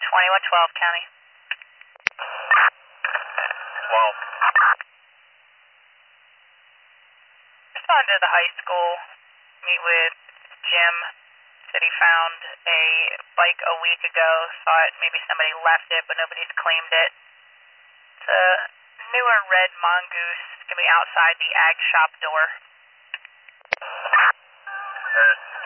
2112 County. 12. Respond to the high school, meet with Jim. Said he found a bike a week ago, thought maybe somebody left it, but nobody's claimed it. It's a newer red mongoose. It's going to be outside the ag shop door.